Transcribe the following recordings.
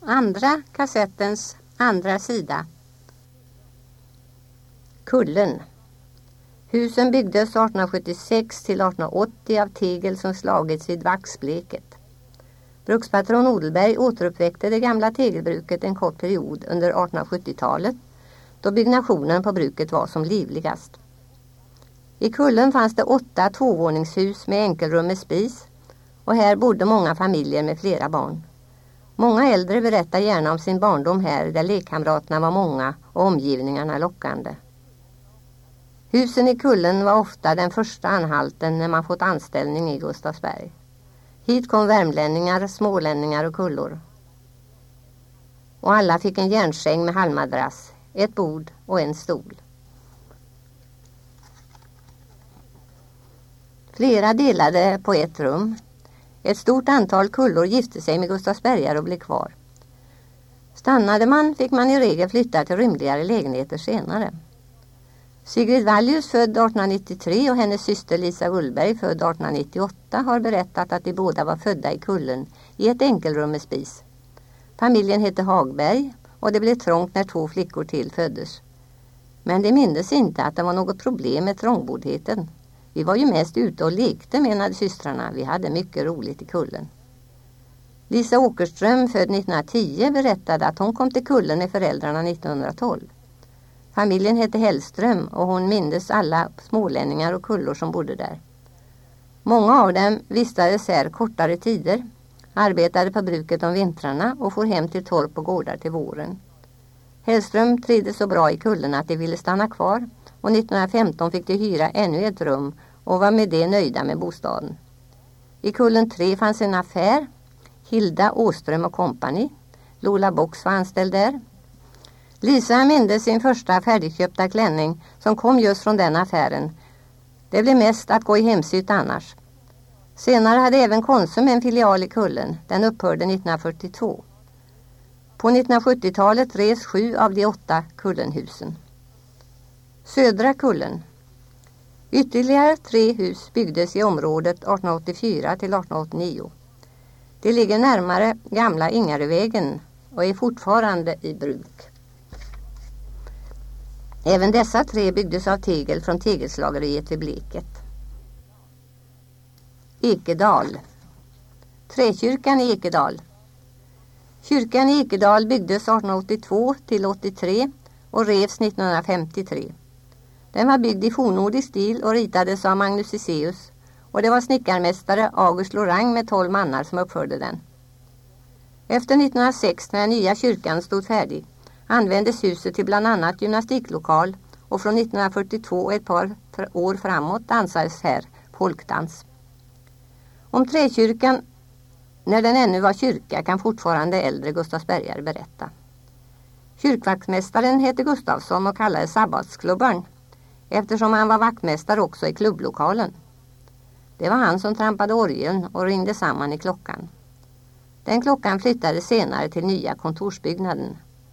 Andra kassettens andra sida. Kullen. Husen byggdes 1876 till 1880 av tegel som slagits vid vaxbleket. Brukspatron Odelberg återuppväckte det gamla tegelbruket en kort period under 1870-talet då byggnationen på bruket var som livligast. I Kullen fanns det 8 tvåvåningshus med enkelrum med spis och här bodde många familjer med flera barn. Många äldre berättar gärna om sin barndom här där lekkamraterna var många och omgivningarna lockande. Husen i Kullen var ofta den första anhalten när man fått anställning i Gustavsberg. Hit kom värmlänningar, smålänningar och kullor. Och alla fick en järnsäng med halmmadrass, ett bord och en stol. Flera delade på ett rum. Ett stort antal kullor gifte sig med Gustavsbergare och blev kvar. Stannade man fick man i regel flytta till rymligare lägenheter senare. Sigrid Vallius född 1893 och hennes syster Lisa Ullberg född 1898 har berättat att de båda var födda i Kullen i ett enkelrum med spis. Familjen hette Hagberg och det blev trångt när 2 flickor till föddes. Men de mindes inte att det var något problem med trångboddheten. Vi var ju mest ute och lekte, menade systrarna. Vi hade mycket roligt i Kullen. Lisa Åkerström född 1910 berättade att hon kom till Kullen med föräldrarna 1912. Familjen hette Hellström och hon mindes alla smålänningar och kullor som bodde där. Många av dem vistades här kortare tider, arbetade på bruket om vintrarna och for hem till torp och gårdar till våren. Hellström trivdes så bra i Kullen att de ville stanna kvar och 1915 fick de hyra ännu ett rum och var med det nöjda med bostaden. I Kullen 3 fanns en affär, Hilda Åström och kompani. Lola Box var anställd där. Lisa mindes sin första färdigköpta klänning som kom just från den affären. Det blev mest att gå i hemsyt annars. Senare hade även Konsum en filial i Kullen. Den upphörde 1942. På 1970-talet res 7 av de 8 Kullenhusen. Södra Kullen. Ytterligare 3 hus byggdes i området 1884 till 1889. Det ligger närmare gamla Ingarevägen och är fortfarande i bruk. Även dessa 3 byggdes av tegel från tegelslageriet vid Bleket. Ekedal. Träkyrkan i Ekedal. Kyrkan i Ekedal byggdes 1882 till 83 och revs 1953. Den var byggd i fornnordisk stil och ritades av Magnus Iseus och det var snickarmästare August Lorang med 12 mannar som uppförde den. Efter 1906 när den nya kyrkan stod färdig användes huset till bland annat gymnastiklokal och från 1942 och ett par år framåt dansades här folkdans. Om träkyrkan när den ännu var kyrka kan fortfarande äldre Gustavsbergare berätta. Kyrkvaktmästaren hette Gustafsson och kallades sabbatsklubbaren eftersom han var vaktmästare också i klubblokalen. Det var han som trampade orgeln och ringde samman i klockan. Den klockan flyttades senare till nya kontorsbyggnaden.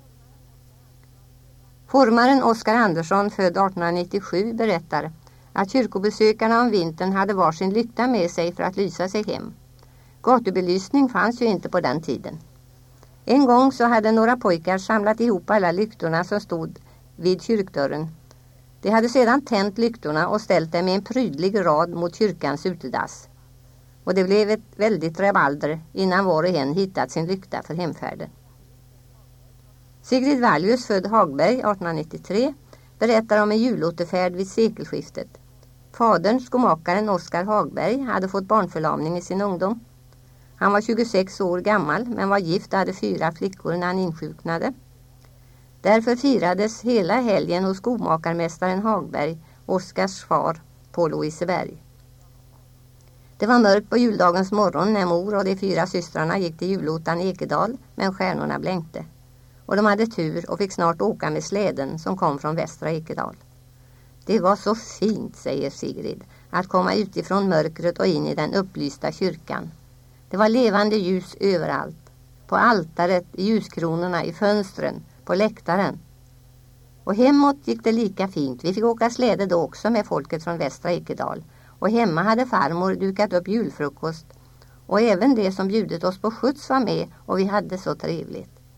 Formaren Oskar Andersson född 1897 berättar att kyrkobesökarna om vintern hade varsin lykta med sig för att lysa sig hem. Gatubelysning fanns ju inte på den tiden. En gång så hade några pojkar samlat ihop alla lyktorna som stod vid kyrkdörren. De hade sedan tänt lyktorna och ställt dem i en prydlig rad mot kyrkans utedass. Och det blev ett väldigt rabalder innan var och en hittat sin lykta för hemfärden. Sigrid Vallius född Hagberg 1893 berättar om en julåterfärd vid sekelskiftet. Fadern, skomakaren Oskar Hagberg, hade fått barnförlamning i sin ungdom. Han var 26 år gammal men var gift och hade 4 flickor när han insjuknade. Därför firades hela helgen hos skomakarmästaren Hagberg, Oskars far, på Loiseberg. Det var mörkt på juldagens morgon när mor och de 4 systrarna gick till julotan i Ekedal, men stjärnorna blänkte. Och de hade tur och fick snart åka med släden som kom från västra Ekedal. Det var så fint, säger Sigrid, att komma utifrån mörkret och in i den upplysta kyrkan. Det var levande ljus överallt. På altaret, i ljuskronorna, i fönstren, på läktaren. Och hemåt gick det lika fint. Vi fick åka släde då också med folket från västra Ekedal. Och hemma hade farmor dukat upp julfrukost. Och även det som bjudit oss på skjuts var med och vi hade så trevligt.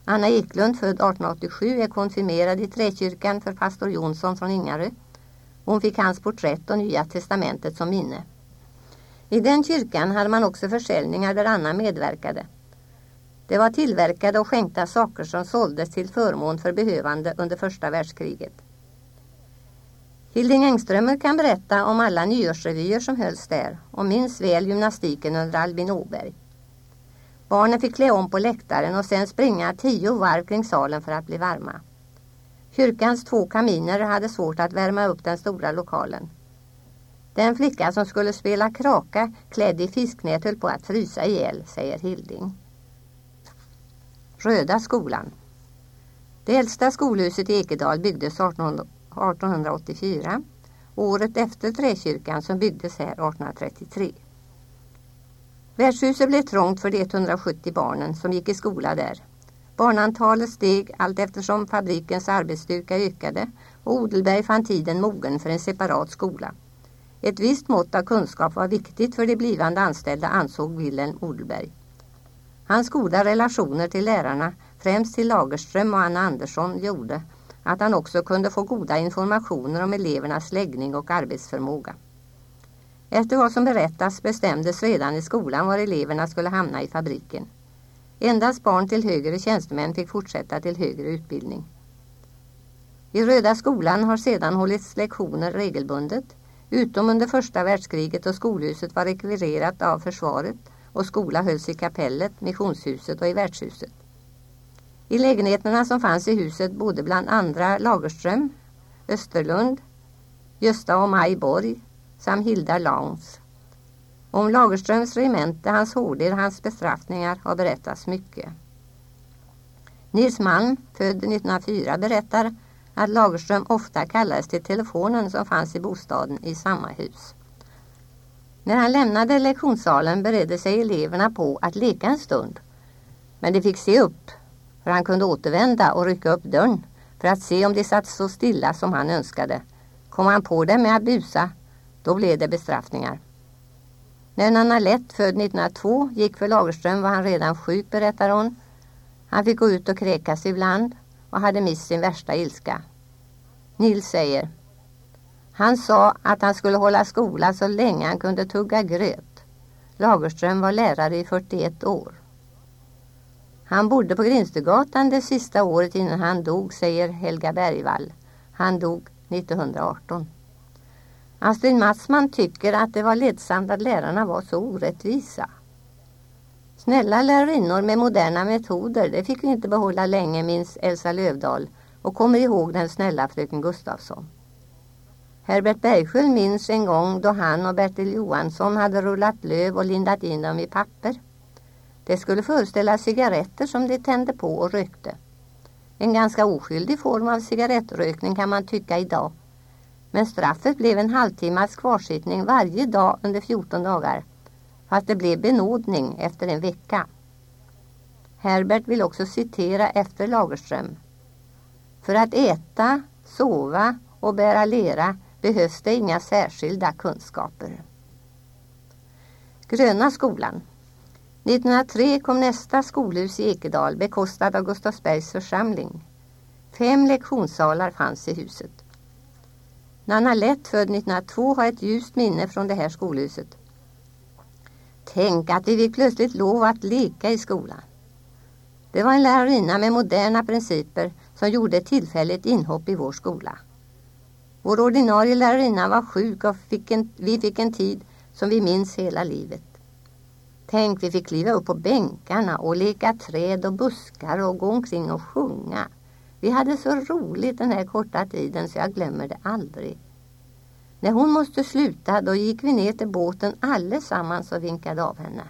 Anna Eklund, född 1887, är konfirmerad i Träkyrkan för pastor Jonsson från Ingarö. Hon fick hans porträtt och Nya testamentet som minne. I den kyrkan hade man också försäljningar där Anna medverkade. Det var tillverkade och skänkta saker som såldes till förmån för behövande under första världskriget. Hilding Engströmer kan berätta om alla nyårsrevyer som hölls där och minns väl gymnastiken under Albin Åberg. Barnen fick klä om på läktaren och sen springa 10 varv kring salen för att bli varma. Kyrkans 2 kaminer hade svårt att värma upp den stora lokalen. Den flicka som skulle spela kraka klädd i fisknät höll på att frysa ihjäl, säger Hilding. Röda skolan. Det äldsta skolhuset i Ekedal byggdes 1884, året efter Träkyrkan som byggdes här 1833. Värdshuset blev trångt för de 170 barnen som gick i skola där. Barnantalet steg allt eftersom fabrikens arbetsstyrka ökade och Odelberg fann tiden mogen för en separat skola. Ett visst mått av kunskap var viktigt för de blivande anställda, ansåg Wilhelm Odelberg. Hans goda relationer till lärarna, främst till Lagerström och Anna Andersson, gjorde att han också kunde få goda informationer om elevernas läggning och arbetsförmåga. Efter vad som berättas bestämdes redan i skolan var eleverna skulle hamna i fabriken. Endast barn till högre tjänstemän fick fortsätta till högre utbildning. I Röda skolan har sedan hållits lektioner regelbundet, utom under första världskriget då skolhuset var rekvirerat av försvaret och skola hölls i kapellet, missionshuset och i värdshuset. I lägenheterna som fanns i huset bodde bland andra Lagerström, Österlund, Gösta och Maj Borg samt Hilda Launs. Om Lagerströms regemente, hans hårder, hans bestraffningar har berättats mycket. Nils Malm, född 1904, berättar att Lagerström ofta kallades till telefonen som fanns i bostaden i samma hus. När han lämnade lektionssalen beredde sig eleverna på att leka en stund. Men de fick se upp, för han kunde återvända och rycka upp dörren för att se om de satt så stilla som han önskade. Kom han på dem med att busa, då blev det bestraffningar. När Nanna Lätt, född 1902, gick för Lagerström var han redan sjuk, berättar hon. Han fick gå ut och kräkas ibland och hade mist sin värsta ilska. Nils säger: han sa att han skulle hålla skola så länge han kunde tugga gröt. Lagerström var lärare i 41 år. Han bodde på Grinstugatan det sista året innan han dog, säger Helga Bergvall. Han dog 1918. Astrid Matsman tycker att det var ledsamt att lärarna var så orättvisa. Snälla lärarinnor med moderna metoder, det fick vi inte behålla länge, minns Elsa Lövdahl och kommer ihåg den snälla fröken Gustafsson. Herbert Bergsköld minns en gång då han och Bertil Johansson hade rullat löv och lindat in dem i papper. Det skulle föreställa cigaretter som de tände på och rökte. En ganska oskyldig form av cigarettrökning kan man tycka idag. Men straffet blev en halvtimmas kvarsittning varje dag under 14 dagar. Fast det blev benådning efter en vecka. Herbert vill också citera efter Lagerström. För att äta, sova och bära lera behövs det inga särskilda kunskaper. Gröna skolan. 1903 kom nästa skolhus i Ekedal bekostad av Gustavsbergs församling. 5 lektionssalar fanns i huset. Nanna Lätt, född 1902, har ett ljust minne från det här skolhuset. Tänk att vi fick plötsligt lov att leka i skolan. Det var en lärarinna med moderna principer som gjorde ett tillfälligt inhopp i vår skola. Vår ordinarie lärarinna var sjuk och vi fick en tid som vi minns hela livet. Tänk, vi fick kliva upp på bänkarna och leka träd och buskar och gå omkring och sjunga. Vi hade så roligt den här korta tiden så jag glömmer det aldrig. När hon måste sluta, då gick vi ner till båten allesammans och vinkade av henne.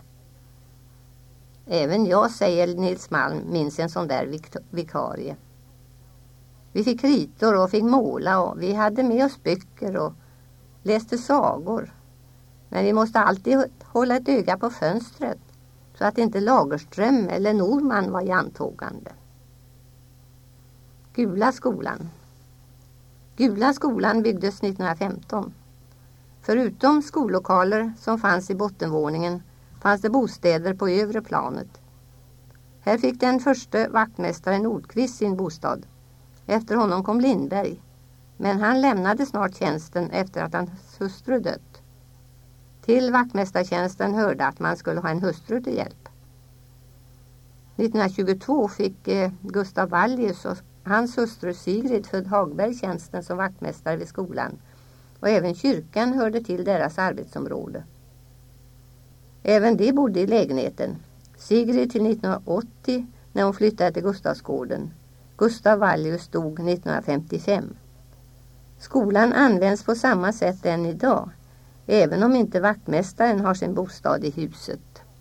Även jag, säger Nils Malm, minns en sån där vikarie. Vi fick kritor och fick måla och vi hade med oss böcker och läste sagor. Men vi måste alltid hålla ett öga på fönstret så att inte Lagerström eller Norman var i antågande. Gula skolan. Gula skolan byggdes 1915. Förutom skollokaler som fanns i bottenvåningen fanns det bostäder på övre planet. Här fick den första vaktmästaren Nordqvist sin bostad. Efter honom kom Lindberg, men han lämnade snart tjänsten efter att hans hustru dött. Till vaktmästartjänsten hörde att man skulle ha en hustru till hjälp. 1922 fick Gustav Wallius och hans hustru Sigrid född Hagberg tjänsten som vaktmästare vid skolan, och även kyrkan hörde till deras arbetsområde. Även de bodde i lägenheten. Sigrid till 1980 när hon flyttade till Gustavsgården. Gustav Wallius dog 1955. Skolan används på samma sätt än idag, även om inte vaktmästaren har sin bostad i huset.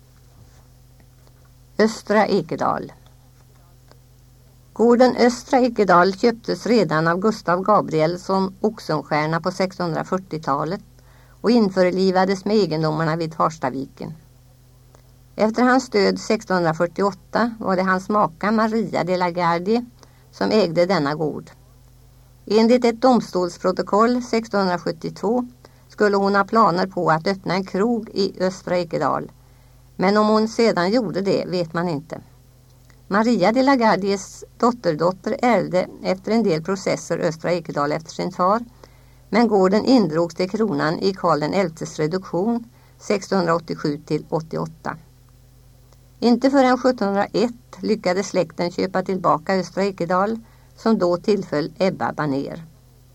Östra Ekedal. Gården Östra Ekedal köptes redan av Gustav Gabrielsson Oxenstierna på 1640-talet och införlivades med egendomarna vid Farstaviken. Efter hans död 1648 var det hans maka Maria de la Gardie som ägde denna gård. Enligt ett domstolsprotokoll 1672 skulle hon ha planer på att öppna en krog i Östra Ekedal, men om hon sedan gjorde det vet man inte. Maria de la Gardies dotterdotter ärvde efter en del processer Östra Ekedal efter sin far, men gården indrogs till kronan i Karl XI:s reduktion 1687-88. Inte förrän 1701 lyckades släkten köpa tillbaka Östra Ekedal, som då tillföll Ebba Baner.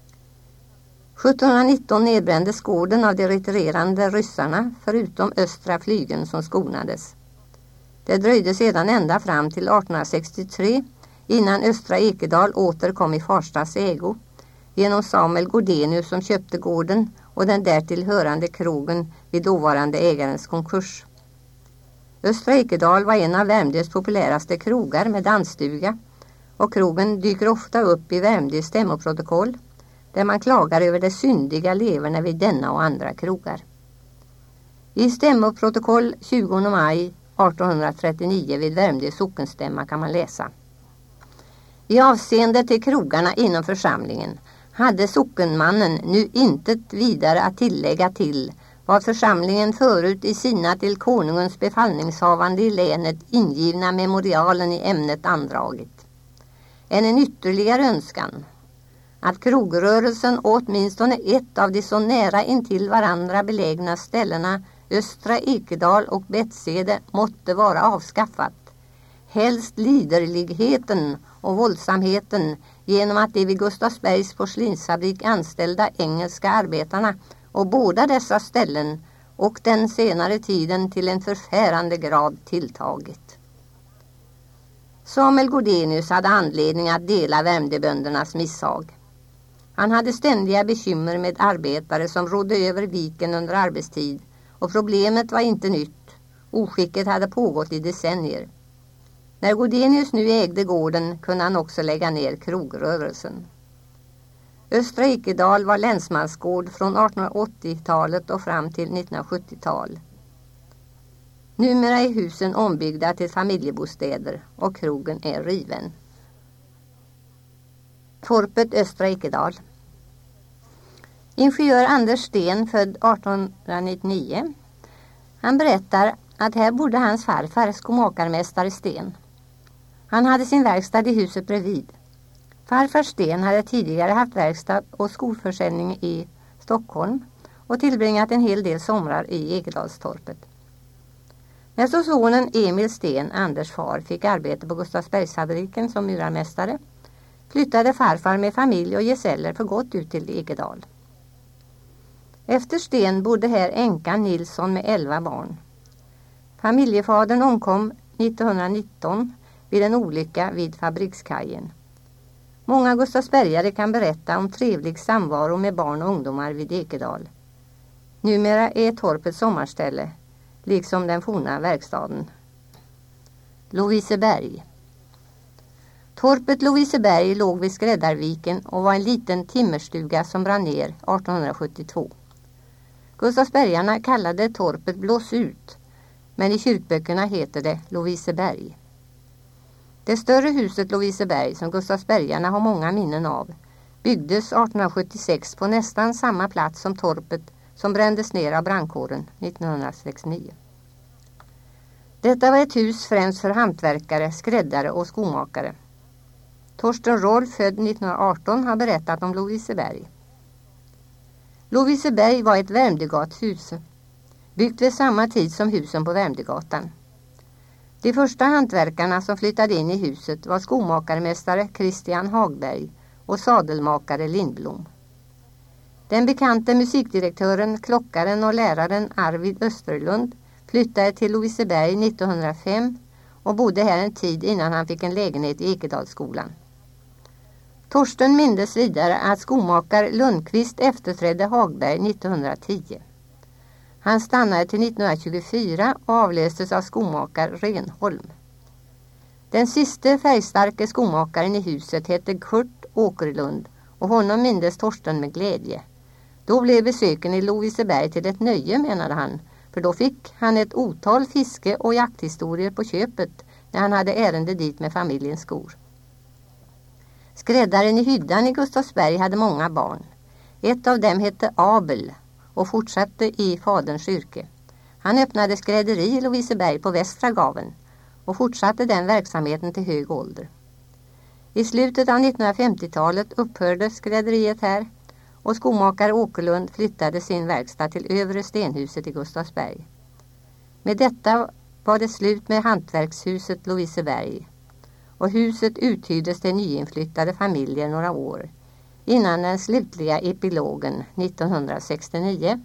1719 nedbrändes gården av de retirerande ryssarna, förutom östra flygeln som skonades. Det dröjde sedan ända fram till 1863 innan Östra Ekedal åter kom i Farstas ägo genom Samuel Godenius som köpte gården och den därtill hörande krogen vid dåvarande ägarens konkurs. Östra Ekedal var en av Värmdös populäraste krogar med dansstuga, och krogen dyker ofta upp i Värmdös stämmoprotokoll där man klagar över de syndiga leverna vid denna och andra krogar. I stämmoprotokoll 20 maj 1839 vid Värmdö sockenstämma kan man läsa: I avseende till krogarna inom församlingen hade sockenmannen nu intet vidare att tillägga till vad församlingen förut i sina till konungens befallningshavande i länet ingivna memorialen i ämnet andragit. En ytterligare önskan att krogrörelsen åtminstone ett av de så nära intill varandra belägna ställena Östra Ekedal och Bettsede måtte vara avskaffat. Helst liderligheten och våldsamheten genom att de vid Gustavsbergs porslinsfabrik anställda engelska arbetarna och båda dessa ställen och den senare tiden till en förfärande grad tilltagit. Samuel Godenius hade anledning att dela Värmdöböndernas misshag. Han hade ständiga bekymmer med arbetare som rodde över viken under arbetstid, och problemet var inte nytt. Oskicket hade pågått i decennier. När Godenius nu ägde gården kunde han också lägga ner krogrörelsen. Östra Ekedal var länsmansgård från 1880-talet och fram till 1970-tal. Numera är husen ombyggda till familjebostäder och krogen är riven. Torpet Östra Ekedal. Ingenjör Anders Sten, född 1899. Han berättar att här bodde hans farfar, skomakarmästare Sten. Han hade sin verkstad i huset bredvid. Farfar Sten hade tidigare haft verkstad och skolförsäljning i Stockholm och tillbringat en hel del somrar i Ekedalstorpet. När så sonen Emil Sten, Anders far, fick arbete på Gustavsbergsfabriken som murarmästare, flyttade farfar med familj och gesäller för gott ut till Ekedal. Efter Sten bodde här änkan Nilsson med 11 barn. Familjefadern omkom 1919 vid en olycka vid fabrikskajen. Många Gustavsbergare kan berätta om trevlig samvaro med barn och ungdomar vid Ekedal. Numera är torpet sommarställe, liksom den forna verkstaden. Loviseberg. Torpet Loviseberg låg vid Skräddarviken och var en liten timmerstuga som brann ner 1872. Gustavsbergarna kallade torpet Blås ut, men i kyrkböckerna heter det Loviseberg. Det större huset Loviseberg, som Gustavsbergarna har många minnen av, byggdes 1876 på nästan samma plats som torpet som brändes ner av brandkåren 1969. Detta var ett hus främst för hantverkare, skräddare och skomakare. Torsten Rolf, född 1918, har berättat om Loviseberg. Loviseberg var ett Värmdögatshus, byggt vid samma tid som husen på Värmdögatan. De första hantverkarna som flyttade in i huset var skomakarmästare Christian Hagberg och sadelmakare Lindblom. Den bekante musikdirektören, klockaren och läraren Arvid Österlund flyttade till Loviseberg 1905 och bodde här en tid innan han fick en lägenhet i Ekedalsskolan. Torsten mindes vidare att skomakar Lundqvist efterträdde Hagberg 1910. Han stannade till 1924 och avlöstes av skomakar Renholm. Den sista färgstarke skomakaren i huset hette Kurt Åkerlund och honom mindes Torsten med glädje. Då blev besöken i Loviseberg till ett nöje, menade han, för då fick han ett otal fiske- och jakthistorier på köpet när han hade ärende dit med familjens skor. Skräddaren i hyddan i Gustavsberg hade många barn. Ett av dem hette Abel och fortsatte i faderns yrke. Han öppnade skrädderi i Loviseberg på Västra Gaven och fortsatte den verksamheten till hög ålder. I slutet av 1950-talet upphörde skrädderiet här och skomakare Åkerlund flyttade sin verkstad till Övre Stenhuset i Gustavsberg. Med detta var det slut med hantverkshuset Loviseberg och huset uthyrdes till nyinflyttade familjer några år innan den slutliga epilogen 1969.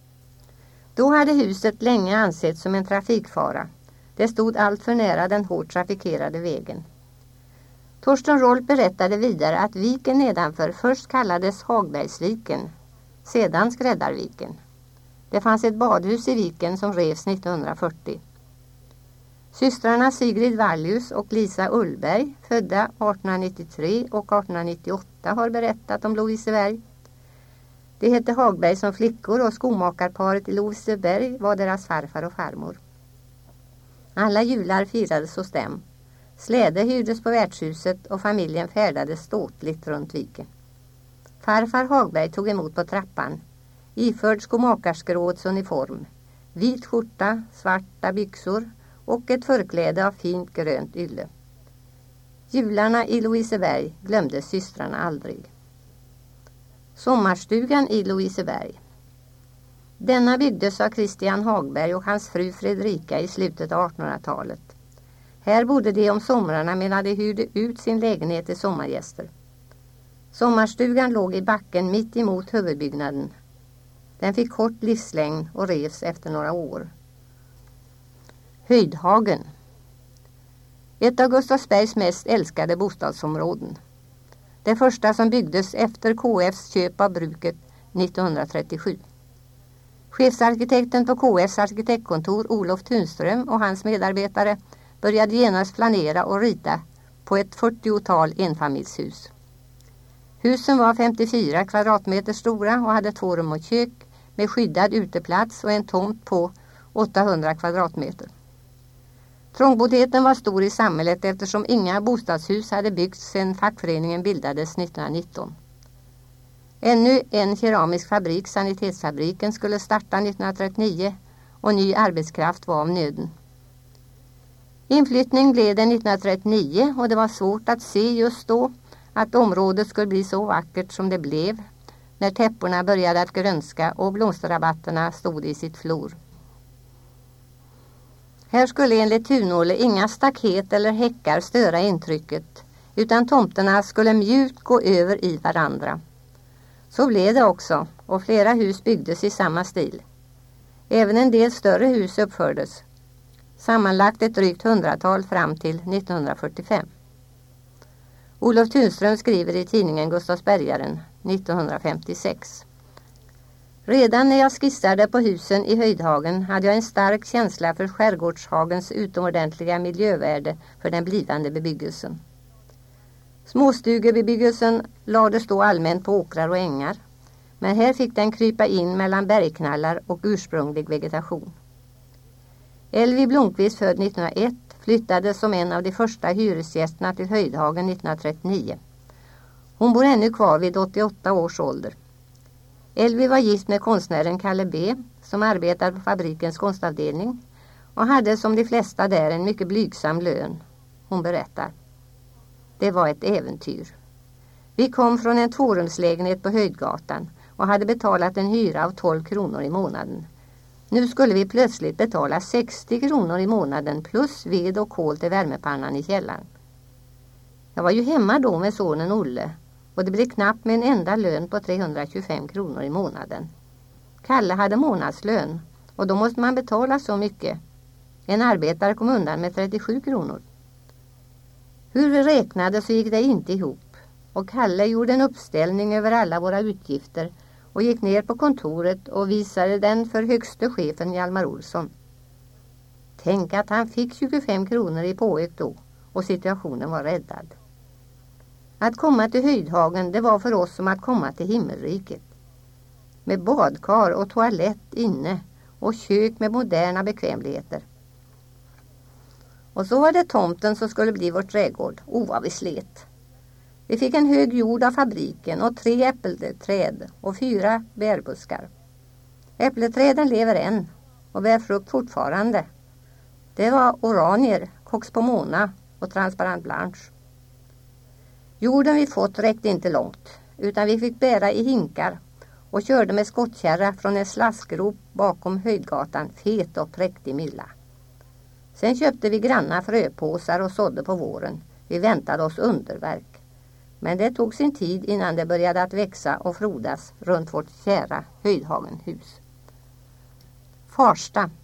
Då hade huset länge ansetts som en trafikfara. Det stod allt för nära den hårt trafikerade vägen. Torsten Rolf berättade vidare att viken nedanför först kallades Hagbergsviken, sedan Skräddarviken. Det fanns ett badhus i viken som revs 1940. Systrarna Sigrid Vallius och Lisa Ullberg, födda 1893 och 1898, har berättat om Loviseberg. Det hette Hagberg som flickor och skomakarparet i Loviseberg var deras farfar och farmor. Alla jular firades hos dem. Släde hyrdes på värdshuset och familjen färdades ståtligt runt viken. Farfar Hagberg tog emot på trappan, iförd skomakarskråds uniform, vit skjorta, svarta byxor och ett förkläde av fint grönt ylle. Jularna i Loviseberg glömde systrarna aldrig. Sommarstugan i Loviseberg. Denna byggdes av Christian Hagberg och hans fru Fredrika i slutet av 1800-talet. Här bodde de om somrarna medan de hyrde ut sin lägenhet till sommargäster. Sommarstugan låg i backen mitt emot huvudbyggnaden. Den fick kort livslängd och revs efter några år. Höjdhagen. Ett av Gustavsbergs mest älskade bostadsområden. Det första som byggdes efter KFs köp av bruket 1937. Chefsarkitekten på KFs arkitektkontor Olof Tunström och hans medarbetare började genast planera och rita på ett 40-tal enfamiljshus. Husen var 54 kvadratmeter stora och hade 2 rum och kök med skyddad uteplats och en tomt på 800 kvadratmeter. Trångboddheten var stor i samhället eftersom inga bostadshus hade byggts sedan fackföreningen bildades 1919. Ännu en keramisk fabrik, sanitetsfabriken, skulle starta 1939 och ny arbetskraft var av nöden. Inflyttning blev det 1939 och det var svårt att se just då att området skulle bli så vackert som det blev när täpporna började att grönska och blomsterrabatterna stod i sitt flor. Här skulle enligt Tunåle inga staket eller häckar störa intrycket, utan tomterna skulle mjukt gå över i varandra. Så blev det också och flera hus byggdes i samma stil. Även en del större hus uppfördes. Sammanlagt ett drygt 100-tal fram till 1945. Olof Tunström skriver i tidningen Gustavsbergaren 1956. Redan när jag skissade på husen i Höjdhagen hade jag en stark känsla för skärgårdshagens utomordentliga miljövärde för den blivande bebyggelsen. Småstugebebyggelsen lades då allmänt på åkrar och ängar, men här fick den krypa in mellan bergknallar och ursprunglig vegetation. Elvi Blomqvist, född 1901, flyttade som en av de första hyresgästerna till Höjdhagen 1939. Hon bor ännu kvar vid 88 års ålder. Elvi var gift med konstnären Kalle B, som arbetade på fabrikens konstavdelning, och hade som de flesta där en mycket blygsam lön. Hon berättar. Det var ett äventyr. Vi kom från en tvårumslägenhet på Höjdgatan och hade betalat en hyra av 12 kronor i månaden. Nu skulle vi plötsligt betala 60 kronor i månaden plus ved och kol till värmepannan i källaren. Jag var ju hemma då med sonen Olle och det blev knappt med en enda lön på 325 kronor i månaden. Kalle hade månadslön och då måste man betala så mycket. En arbetare kom undan med 37 kronor. Hur vi räknade så gick det inte ihop och Kalle gjorde en uppställning över alla våra utgifter och gick ner på kontoret och visade den för högste chefen Hjalmar Olsson. Tänk att han fick 25 kronor i påökt då och situationen var räddad. Att komma till Höjdhagen, det var för oss som att komma till himmelriket. Med badkar och toalett inne och kök med moderna bekvämligheter. Och så var det tomten som skulle bli vår trädgård. Vad vi slet. Vi fick en hög jord av fabriken och 3 äppelträd och 4 bärbuskar. Äppelträden lever än och bär frukt fortfarande. Det var oranier, Cox Pomona och transparent blanche. Jorden vi fått räckte inte långt utan vi fick bära i hinkar och körde med skottkärra från en slaskgrop bakom Höjdgatan, fet och präktig mylla. Sen köpte vi granna fröpåsar och sådde på våren. Vi väntade oss underverk. Men det tog sin tid innan det började att växa och frodas runt vårt kära Höjdhagenhus. Farsta.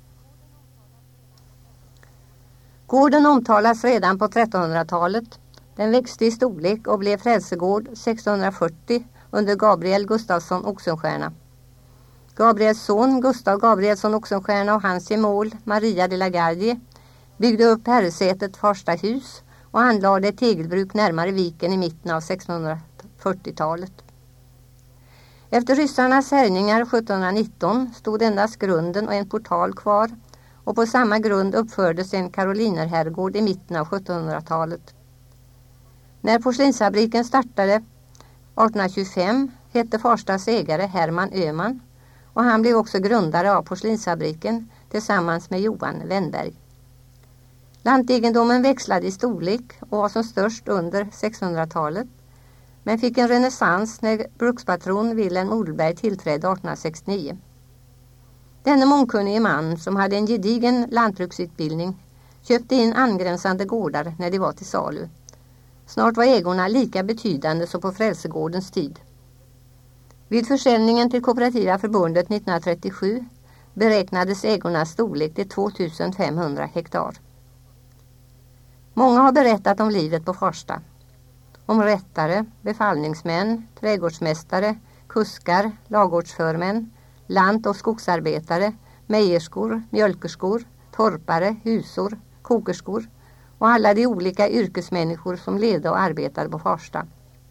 Gården omtalas redan på 1300-talet. Den växte i storlek och blev frälsegård 1640 under Gabriel Gustafsson Oxenstierna. Gabriels son Gustav Gabrielsson Oxenstierna och hans gemål Maria de la Gardie byggde upp herresätet Farsta hus och anlade ett tegelbruk närmare viken i mitten av 1640-talet. Efter ryssarnas härjningar 1719 stod endast grunden och en portal kvar och på samma grund uppfördes en karolinerherrgård i mitten av 1700-talet. När porslinsfabriken startade 1825 hette Farstas ägare Herman Öhman och han blev också grundare av porslinsfabriken tillsammans med Johan Wennberg. Lantegendomen växlade i storlek och var som störst under 1600-talet men fick en renässans när brukspatron Wilhelm Odelberg tillträdde 1869. Denne mångkunnige man som hade en gedigen lantbruksutbildning köpte in angränsande gårdar när de var till salu. Snart var ägorna lika betydande som på Frälsegårdens tid. Vid försäljningen till Kooperativa förbundet 1937 beräknades ägornas storlek till 2500 hektar. Många har berättat om livet på Farsta. Om rättare, befallningsmän, trädgårdsmästare, kuskar, lagårdsförmän, lant- och skogsarbetare, mejerskor, mjölkerskor, torpare, husor, kokerskor och alla de olika yrkesmänniskor som levde och arbetade på Farsta.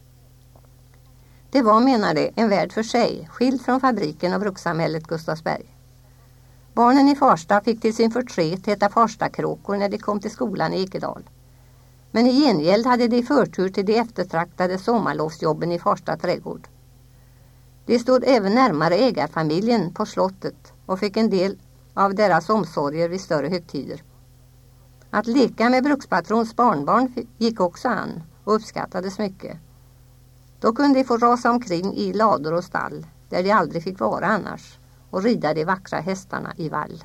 Det var, menar de, en värld för sig, skild från fabriken och brukssamhället Gustavsberg. Barnen i Farsta fick till sin förtret heta Farstakråkor när de kom till skolan i Ekedal. Men i gengäld hade de förtur till de eftertraktade sommarlovsjobben i Farsta trädgård. De stod även närmare ägarfamiljen på slottet och fick en del av deras omsorger vid större högtider. Att leka med brukspatrons barnbarn gick också an och uppskattades mycket. Då kunde de få rasa omkring i lador och stall, där de aldrig fick vara annars, och rida de vackra hästarna i vall.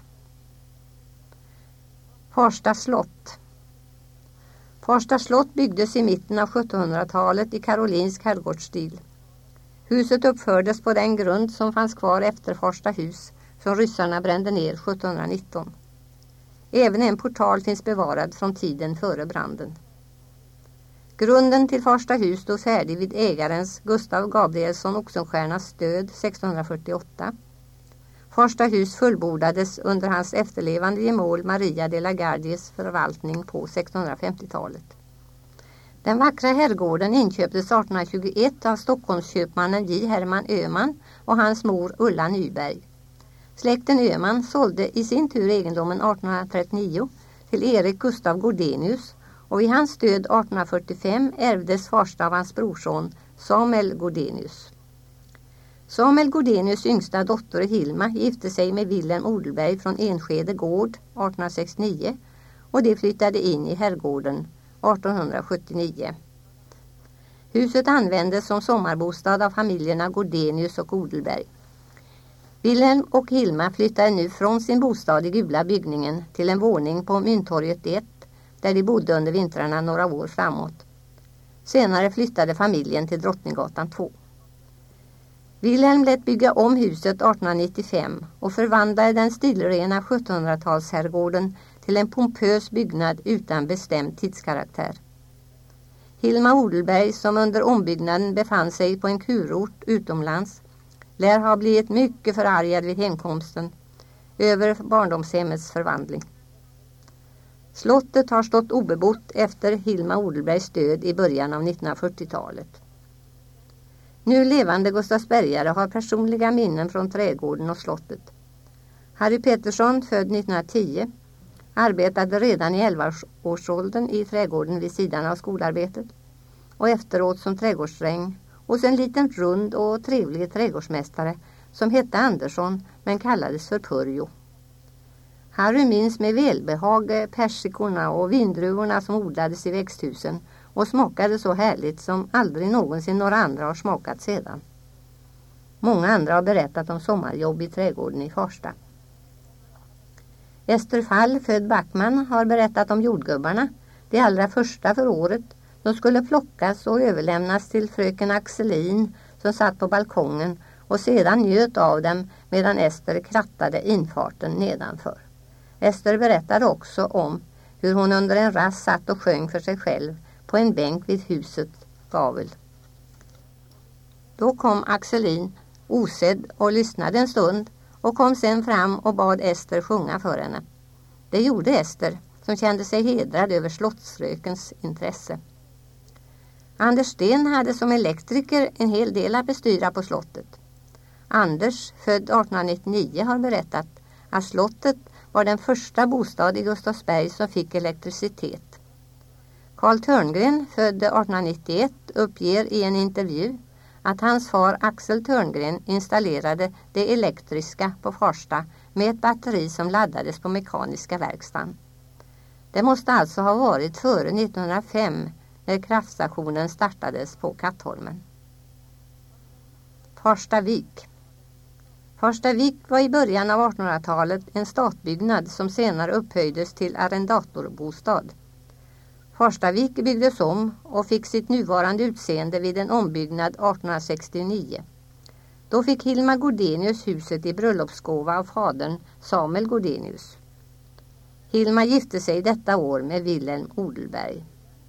Farsta slott. Farsta slott byggdes i mitten av 1700-talet i karolinsk herrgårdsstil. Huset uppfördes på den grund som fanns kvar efter Farsta hus som ryssarna brände ner 1719. Även en portal finns bevarad från tiden före branden. Grunden till Farsta hus stod färdig vid ägarens Gustav Gabrielsson Oxenstiernas död 1648. Farsta hus fullbordades under hans efterlevande gemål Maria de la Gardies förvaltning på 1650-talet. Den vackra herrgården inköptes 1821 av Stockholmsköpmannen J. Herman Öhman och hans mor Ulla Nyberg. Släkten Öhman sålde i sin tur egendomen 1839 till Erik Gustav Gordenius och vid hans död 1845 ärvdes Farsta av hans brorson Samuel Gordenius. Samuel Godenius yngsta dotter Hilma gifte sig med Wilhelm Odelberg från Enskede gård 1869 och de flyttade in i herrgården 1879. Huset användes som sommarbostad av familjerna Godenius och Odelberg. Wilhelm och Hilma flyttade nu från sin bostad i Gula byggningen till en våning på Myntorget 1 där de bodde under vintrarna några år framåt. Senare flyttade familjen till Drottninggatan 2. Wilhelm lät bygga om huset 1895 och förvandlade den stilrena 1700-talsherrgården till en pompös byggnad utan bestämd tidskaraktär. Hilma Odelberg, som under ombyggnaden befann sig på en kurort utomlands, lär ha blivit mycket förargad vid hemkomsten över barndomshemmets förvandling. Slottet har stått obebott efter Hilma Odelbergs död i början av 1940-talet. Nu levande Gustavsbergare har personliga minnen från trädgården och slottet. Harry Pettersson, född 1910, arbetade redan i 11-årsåldern i trädgården vid sidan av skolarbetet och efteråt som trädgårdsdräng hos en liten rund och trevlig trädgårdsmästare som hette Andersson men kallades för Purjo. Harry minns med välbehag persikorna och vindruvorna som odlades i växthusen och smakade så härligt som aldrig någonsin några andra har smakat sedan. Många andra har berättat om sommarjobb i trädgården i Farsta. Ester Fall, född Backman, har berättat om jordgubbarna, de allra första för året. De skulle plockas och överlämnas till fröken Axelin som satt på balkongen och sedan njöt av dem medan Ester krattade infarten nedanför. Ester berättade också om hur hon under en rast satt och sjöng för sig själv på en bänk vid huset gavel. Då kom Axelin osedd och lyssnade en stund och kom sen fram och bad Ester sjunga för henne. Det gjorde Ester, som kände sig hedrad över slottsfrökens intresse. Anders Sten hade som elektriker en hel del att bestyra på slottet. Anders, född 1899, har berättat att slottet var den första bostad i Gustavsberg som fick elektricitet. Carl Törngren, född 1891, uppger i en intervju att hans far Axel Törngren installerade det elektriska på Farsta med ett batteri som laddades på mekaniska verkstaden. Det måste alltså ha varit före 1905 när kraftstationen startades på Kattholmen. Farstavik. Farstavik var i början av 1800-talet en statbyggnad som senare upphöjdes till arrendatorbostad. Farstavik byggdes om och fick sitt nuvarande utseende vid en ombyggnad 1869. Då fick Hilma Godenius huset i bröllopsgåva av fadern Samuel Godenius. Hilma gifte sig detta år med Wilhelm Odelberg.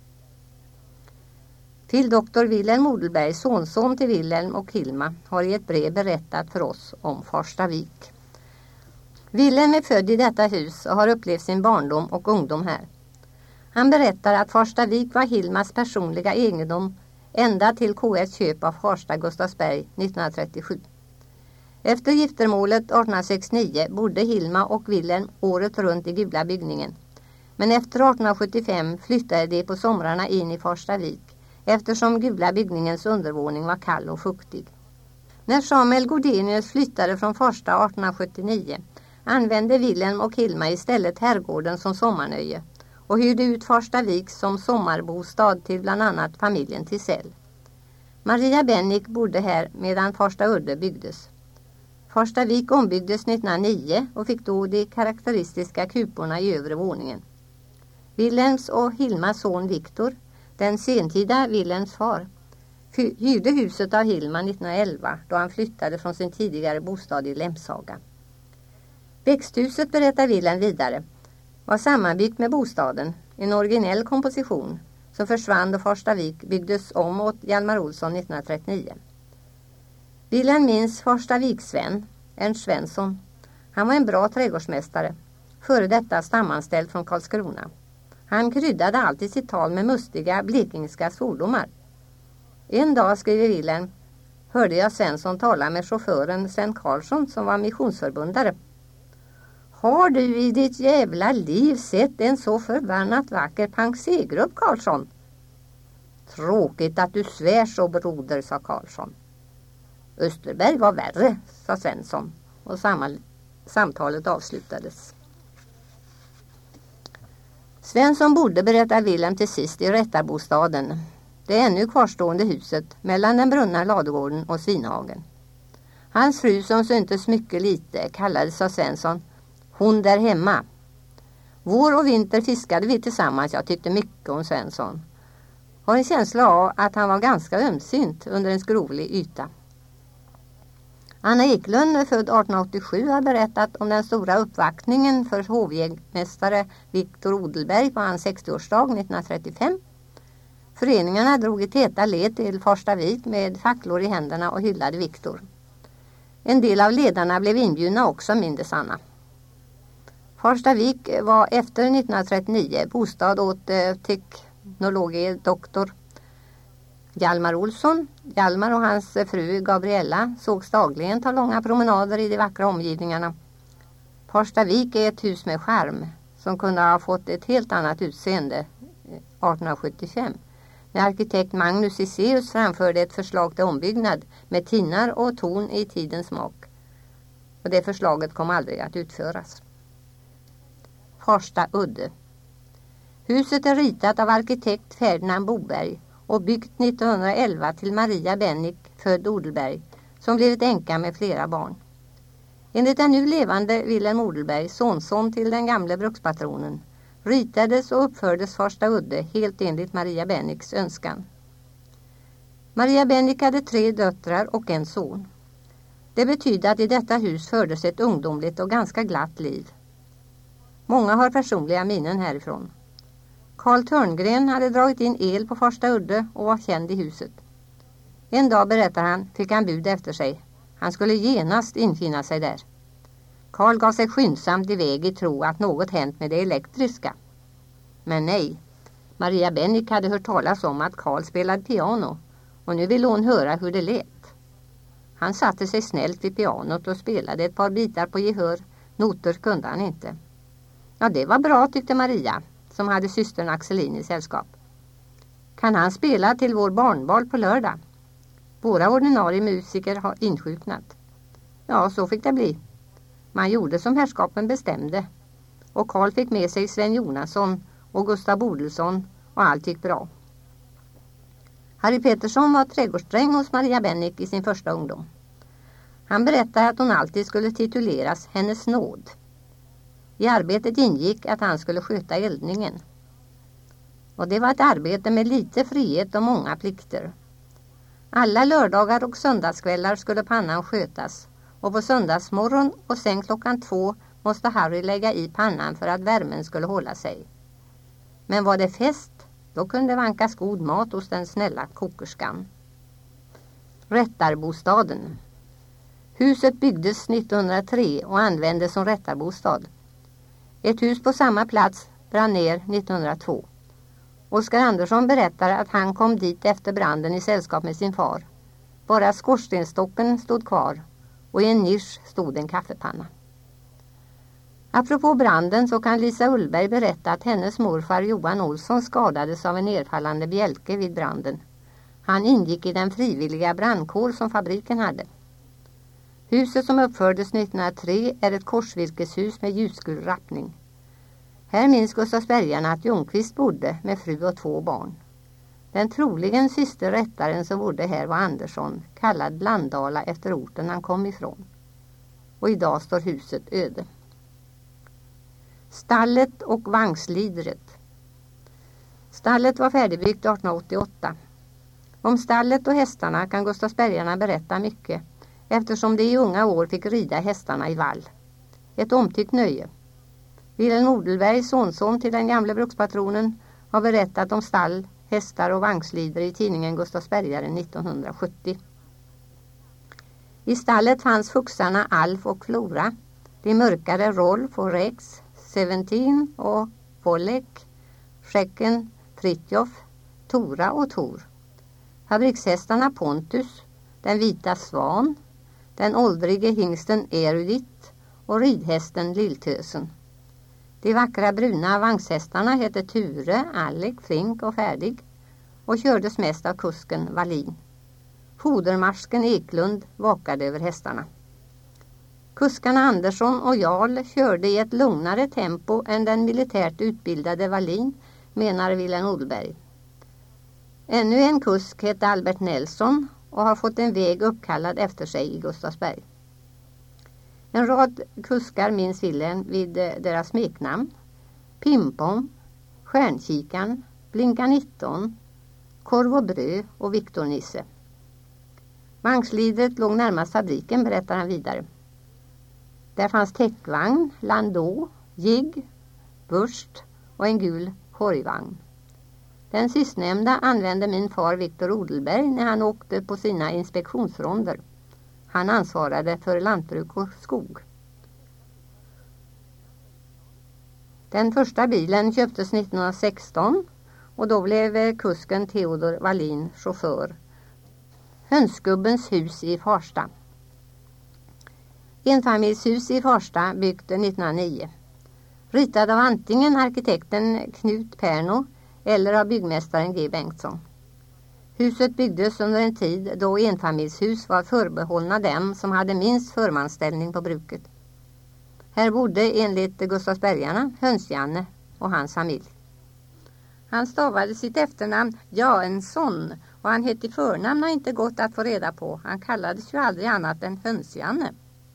Till doktor Wilhelm Odelberg, sonson till Wilhelm och Hilma, har i ett brev berättat för oss om Farstavik. Wilhelm är född i detta hus och har upplevt sin barndom och ungdom här. Han berättar att Farstavik var Hilmas personliga egendom ända till KS köp av Farsta Gustavsberg 1937. Efter giftermålet 1869 bodde Hilma och Wilhelm året runt i Gula byggningen. Men efter 1875 flyttade de på somrarna in i Farstavik eftersom Gula byggningens undervåning var kall och fuktig. När Samuel Godenius flyttade från Farsta 1879 använde Wilhelm och Hilma istället herrgården som sommarnöje och hyrde ut Farstavik som sommarbostad till bland annat familjen Tisell. Maria Bennick bodde här medan Farsta Udde byggdes. Farstavik ombyggdes 1909 och fick då de karaktäristiska kuporna i övre våningen. Wilhelms och Hilmas son Viktor, den sentida Wilhelms far, hyrde huset av Hilma 1911 då han flyttade från sin tidigare bostad i Lämshaga. Växthuset, berättar Wilhelm vidare, var sammanbyggt med bostaden, en originell komposition som försvann då Farstavik byggdes om åt Hjalmar Olsson 1939. Wilhelm minns Farstaviksvän, Ernst Svensson. Han var en bra trädgårdsmästare, före detta stamanställd från Karlskrona. Han kryddade alltid sitt tal med mustiga blekingska svordomar. En dag, skriver Wilhelm, hörde jag Svensson tala med chauffören Sven Karlsson som var missionsförbundare. Har du i ditt jävla liv sett en så förbannat vacker pansegrupp, Karlsson? Tråkigt att du svär så, broder, sa Karlsson. Österberg var värre, sa Svensson, och samtalet avslutades. Svensson bodde, berättar Wilhelm till sist, i rättarbostaden, det ännu kvarstående huset mellan den brunna ladugården och Svinhagen. Hans fru, som syntes mycket lite, kallades av Svensson hon där hemma. Vår och vinter fiskade vi tillsammans. Jag tyckte mycket om Svensson. Har en känsla av att han var ganska ömsint under en skrovlig yta. Anna Eklund, född 1887, har berättat om den stora uppvaktningen för hovjägmästare Viktor Odelberg på hans 60-årsdag 1935. Föreningarna drog i täta led till Farstavik med facklor i händerna och hyllade Viktor. En del av ledarna blev inbjudna också, mindes Anna. Farstavik var efter 1939 bostad åt teknologdoktor Hjalmar Olsson. Hjalmar och hans fru Gabriella sågs dagligen ta långa promenader i de vackra omgivningarna. Farstavik är ett hus med charm som kunde ha fått ett helt annat utseende 1875. När arkitekt Magnus Iseus framförde ett förslag till ombyggnad med tinnar och ton i tidens smak. Och det förslaget kom aldrig att utföras. Farsta udde. Huset är ritat av arkitekt Ferdinand Boberg och byggt 1911 till Maria Bennick, född Odelberg, som blivit änka med flera barn. Enligt den nu levande Wilhelm Odelberg, sonson till den gamle brukspatronen, ritades och uppfördes Farsta udde helt enligt Maria Bennicks önskan. Maria Bennick hade 3 döttrar och en son. Det betyder att i detta hus fördes ett ungdomligt och ganska glatt liv. Många har personliga minnen härifrån. Carl Törngren hade dragit in el på Farsta udde och var känd i huset. En dag, berättar han, fick han bud efter sig. Han skulle genast infinna sig där. Carl gav sig skyndsamt iväg i tro att något hänt med det elektriska. Men nej, Maria Bennick hade hört talas om att Carl spelade piano och nu ville hon höra hur det lät. Han satte sig snällt vid pianot och spelade ett par bitar på gehör. Noter kunde han inte. Ja, det var bra, tyckte Maria, som hade systern Axelin i sällskap. Kan han spela till vår barnbal på lördag? Våra ordinarie musiker har insjuknat. Ja, så fick det bli. Man gjorde som herrskapen bestämde. Och Carl fick med sig Sven Jonasson och Gustav Bodelsson och allt gick bra. Harry Pettersson var trädgårdsdräng hos Maria Bennick i sin första ungdom. Han berättade att hon alltid skulle tituleras Hennes nåd. I arbetet ingick att han skulle sköta eldningen. Och det var ett arbete med lite frihet och många plikter. Alla lördagar och söndagskvällar skulle pannan skötas. Och på söndagsmorgon och sen 2:00 måste Harry lägga i pannan för att värmen skulle hålla sig. Men var det fest, då kunde vankas god mat hos den snälla kokerskan. Rättarbostaden. Huset byggdes 1903 och användes som rättarbostad. Ett hus på samma plats brann ner 1902. Oskar Andersson berättar att han kom dit efter branden i sällskap med sin far. Bara skorstenstocken stod kvar och i en nisch stod en kaffepanna. Apropå branden så kan Lisa Ullberg berätta att hennes morfar Johan Olsson skadades av en nedfallande bjälke vid branden. Han ingick i den frivilliga brandkår som fabriken hade. Huset som uppfördes 1903 är ett korsvirkeshus med ljusgul rappning. Här minns Gustavsbergarna att Ljungqvist bodde med fru och 2 barn. Den troligen sista rättaren som bodde här var Andersson, kallad Blandala efter orten han kom ifrån. Och idag står huset öde. Stallet och vagnslidret. Stallet var färdigbyggt 1888. Om stallet och hästarna kan Gustavsbergarna berätta mycket, eftersom de i unga år fick rida hästarna i vall. Ett omtyckt nöje. Wilhelm Odelberg, sonson till den gamle brukspatronen, har berättat om stall, hästar och vagnslider i tidningen Gustavsbergaren 1970. I stallet fanns fuxarna Alf och Flora, de mörkare Rolf och Rex, 17 och Vollek, Skäcken, Fritjof, Tora och Tor. Fabrikshästarna Pontus, den vita Svan, den åldrige hingsten Erudit och ridhästen Lilltösen. De vackra bruna vagnshästarna hette Ture, Alec, Flink och Färdig och kördes mest av kusken Wallin. Fodermarsken Eklund vakade över hästarna. Kuskarna Andersson och Jarl körde i ett lugnare tempo än den militärt utbildade Wallin, menar Wilhelm Odelberg. Ännu en kusk hette Albert Nelson och har fått en väg uppkallad efter sig i Gustavsberg. En rad kuskar minns Wilhelm vid deras smeknamn: Pimpom, Stjärnkikan, Blinka 19, Korv och bröd och Viktor Nisse. Vagnslidet låg närmast fabriken, berättar han vidare. Där fanns täckvagn, landå, jigg, burst och en gul korgvagn. Den sistnämnda använde min far Viktor Odelberg när han åkte på sina inspektionsronder. Han ansvarade för lantbruk och skog. Den första bilen köptes 1916 och då blev kusken Theodor Wallin chaufför. Hönsgubbens hus i Farsta. Enfamiljshus i Farsta byggt 1909. Ritad av antingen arkitekten Knut Perno eller av byggmästaren G. Bengtsson. Huset byggdes under en tid då enfamiljshus var förbehållna dem som hade minst förmansställning på bruket. Här bodde enligt Gustavsbergarna Höns-Janne och hans familj. Han stavade sitt efternamn Jaensson och han hette i förnamn och inte gått att få reda på. Han kallades ju aldrig annat än Höns-Janne.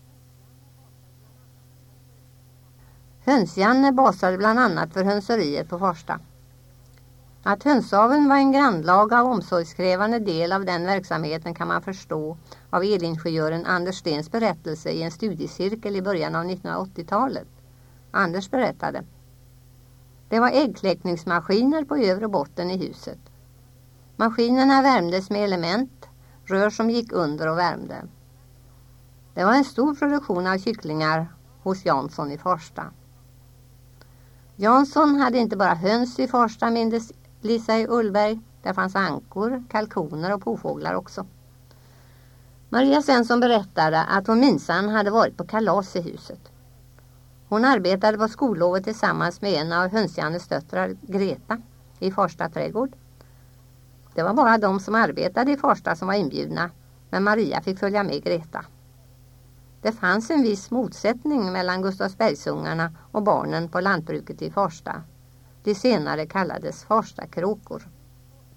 Höns-Janne basade bland annat för hönseriet på Farsta. Att hönsaveln var en grannlaga och omsorgskrävande del av den verksamheten kan man förstå av elingenjören Anders Stens berättelse i en studiecirkel i början av 1980-talet. Anders berättade: det var äggkläckningsmaskiner på övre botten i huset. Maskinerna värmdes med element, rör som gick under och värmde. Det var en stor produktion av kycklingar hos Jansson i Farsta. Jansson hade inte bara höns i Farsta, mindes Lisa i Ullberg. Där fanns ankor, kalkoner och påfåglar också. Maria Svensson berättade att hon minsann hade varit på kalas i huset. Hon arbetade på skollovet tillsammans med en av Höns-Jannes döttrar, Greta, i Farsta trädgård. Det var bara de som arbetade i Farsta som var inbjudna, men Maria fick följa med Greta. Det fanns en viss motsättning mellan Gustavsbergsungarna och barnen på lantbruket i Farsta. De senare kallades Farsta kråkor.